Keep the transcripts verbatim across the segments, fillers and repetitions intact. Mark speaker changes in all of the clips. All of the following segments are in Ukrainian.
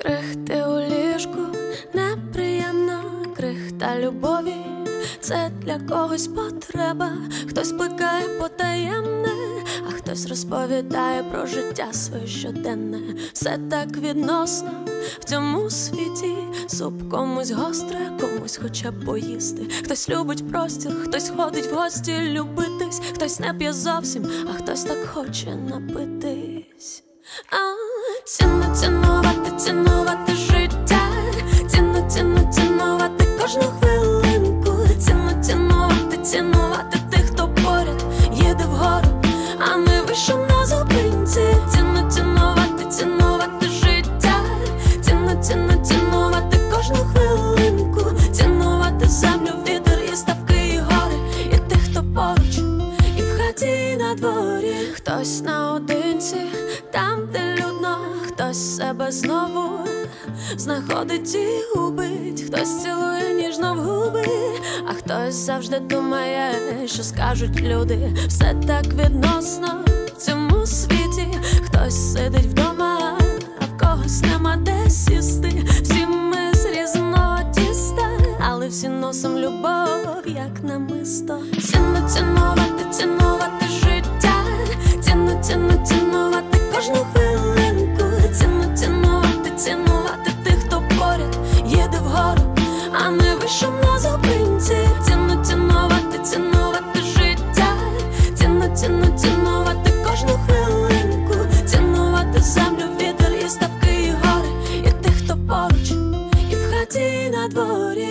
Speaker 1: Крихти у ліжку неприємна, крихта любові — це для когось потреба. Хтось плекає потаємне, а хтось розповідає про життя своє щоденне. Все так відносно в цьому світі. Суп комусь гостре, комусь хоча б поїсти. Хтось любить простір, хтось ходить в гості любитись. Хтось не п'є зовсім, а хтось так хоче напитись. А цінно цінувати, цінувати життя, цінно, цінно, цінувати кожну хвилинку, цінно цінувати, цінувати тих, хто поряд їде вгору, а не вийшов на зупинці. Цінно цінувати, цінувати життя, цінно, цінно, цінувати кожну хвилинку, цінувати землю, вітер і ставки, і гори, і тих, хто поруч, і в хаті, і на дворі. Хтось наодинці, там, де людно, хтось себе знову знаходить і губить. Хтось цілує ніжно в губи, а хтось завжди думає, що скажуть люди. Все так відносно в цьому світі. Хтось сидить вдома, а в когось нема де сісти. Всі ми з різного тіста, але всі носом любов, як намисто. Цінно цінувати, цінувати життя, цінно, цінно, цінувати кожну хвилинку, цінно цінувати, цінувати тих, хто поряд їде вгору, а не вийшов на зупинці. Цінно цінувати, цінувати життя, цінно, цінно, цінувати кожну хвилинку, цінувати землю, вітер і ставки, і гори, і тих, хто поруч, і в хаті, і на дворі.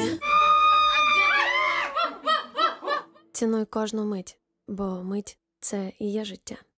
Speaker 1: Цінуй кожну мить, бо мить — це і є життя.